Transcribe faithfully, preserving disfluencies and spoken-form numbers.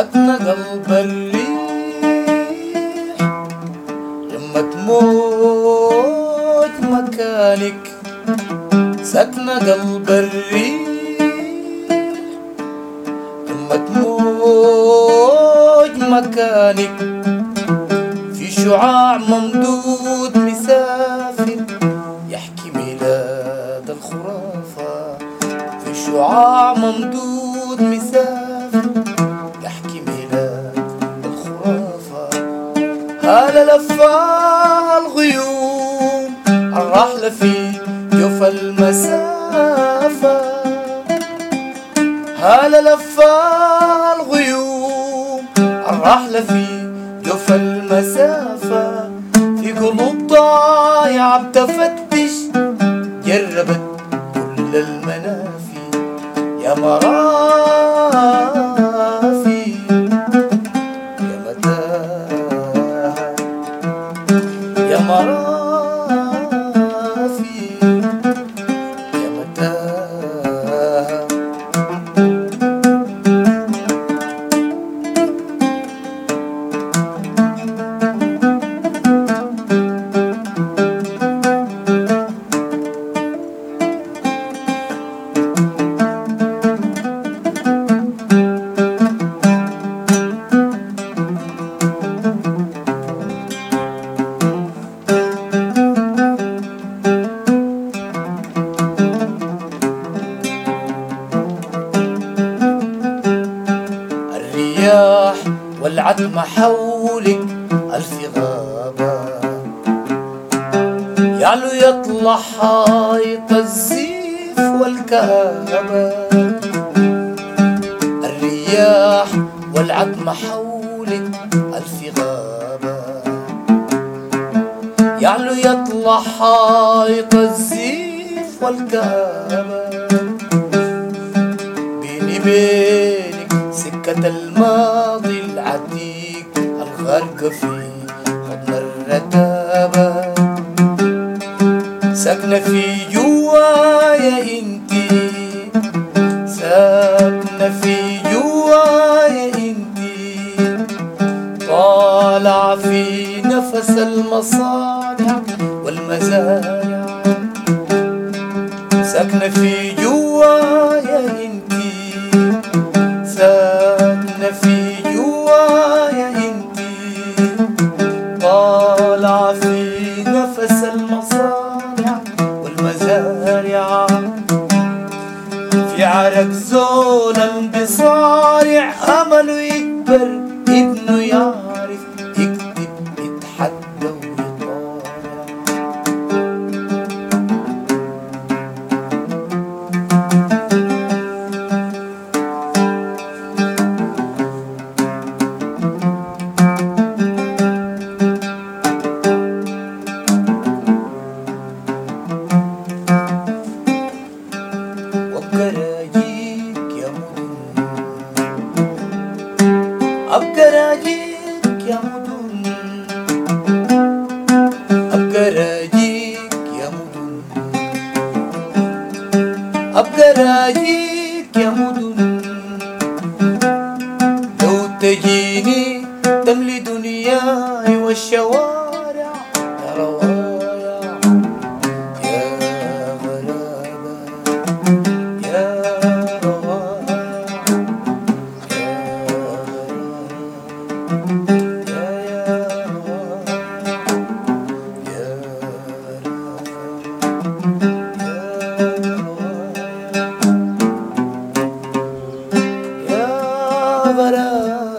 سكنة قلب الريح لما تموت مكانك، سكنة قلب الريح لما تموت مكانك، في شعاع ممدود مسافر يحكي ميلاد الخرافة، في شعاع ممدود مسافر يحكي ميلاد الخرافة. هلا لفاها الغيوم الرحلة في جوف المسافة، هلا لفاها الغيوم الرحلة في جوف المسافة، في قلوب ضايعة بتفتش جربت كل المنافي يا مرافي يا متاهة يا مرافي يا متاهة. الرياح والعتمة حولك ألف غابة، يعلو يطلع حائط الزيف والكآبة. الرياح والعتمة حولك ألف غابة، يعلو يطلع حائط الزيف والكآبة. بيني بينك سكة الماضي العتيق الغرق في حضن الرتابة، ساكنة في جوايا انتي، ساكنة في جوايا انتي، طالعة في نفس المصانع والمزارع، ساكنة في جوايا انتي، ساكنة في جوايا انتي، طالعة في نفس المصانع والمزارع. في عرق زول بصارع أمله يكبر ابنه يعرف يكتب يتحدى ويطالع. أبقر أجيك يا مدن، أبقر أجيك يا مدن، أبقر أجيك يا مدن. لو تجيني تملي دنياي والشوارع يا روايع يا غرابة يا غرابة.